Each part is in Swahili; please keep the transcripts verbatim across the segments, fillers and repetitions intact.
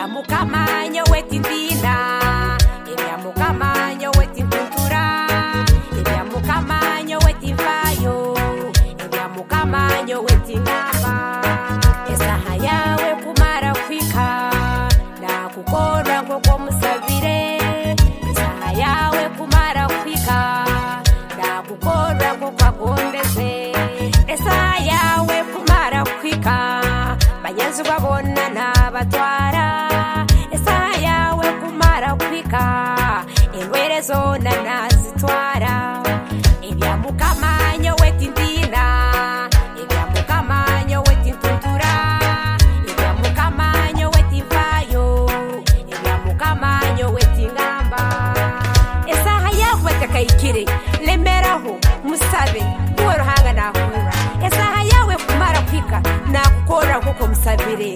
Ebya mukamanyo wetindina, ebya mukamanyo wetintuntura, ebya mukamanyo wetinvayo, ebya mukamanyo wetingamba. Esaha yawe kumara kwika, na kukora nkoko musabire. Esaha yawe kumara kwika, na kukora nkoko agondeze. Esaha yawe kumara kwika, banyenzi babona nabatwara. Esaha yawe kumara kwika, endwere zona nazitwara. Ebya mukamanyo wetindina, ebya mukamanyo wetintuntura, ebya mukamanyo wetinvayo, ebya mukamanyo wetingamba. Esaha yawe takayikire, lemeraho musabe uwe ruhanga nakura. Esaha yawe kumara kwika, nakukora nkoko musabire.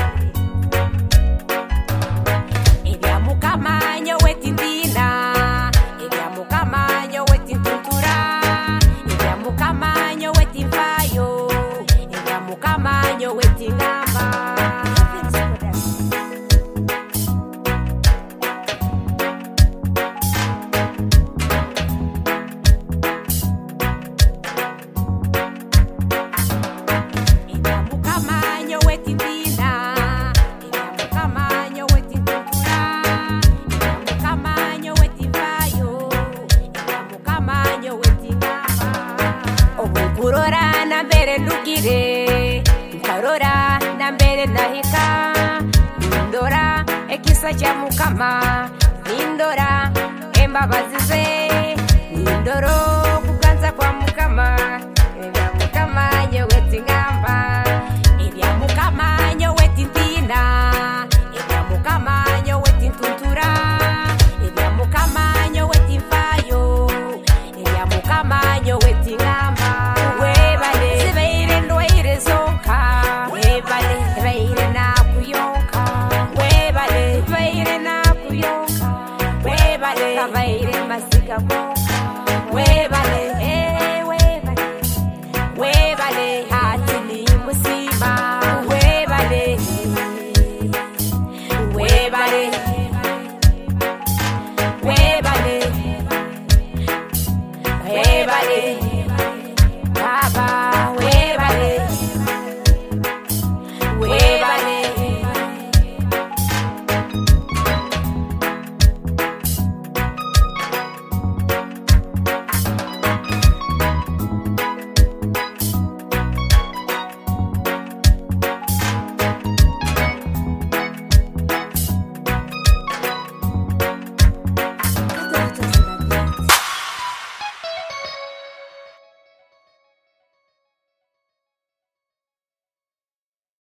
Ebya mukamanyo wetindina, ebya mukamanyo wetintuntura, ebya mukamanyo wetinvayo, ebya mukamanyo wetingamba. Ebya mukamanyo wetindina, ebya mukamanyo wetintuntura, ebya mukamanyo wetinvayo, ebya mukamanyo wetingamba. Obukurora na mbere ndugire, nkarora na mbere nahika. Nindora ekisa kya mukama, nindora embabazi ze, nindoro kuganza kwa mukama. Ebya mukamanyo wetingamba, ebya mukamanyo wetindina, ebya mukamanyo wetintuntura, ebya mukamanyo wetinvayo, ebya mukamanyo wetingamba. Webale zibeire ndwaire zonka, webale zibeire nakuyonka, webale zibeire nakuyonka, webale kabaire masiga gonka, webale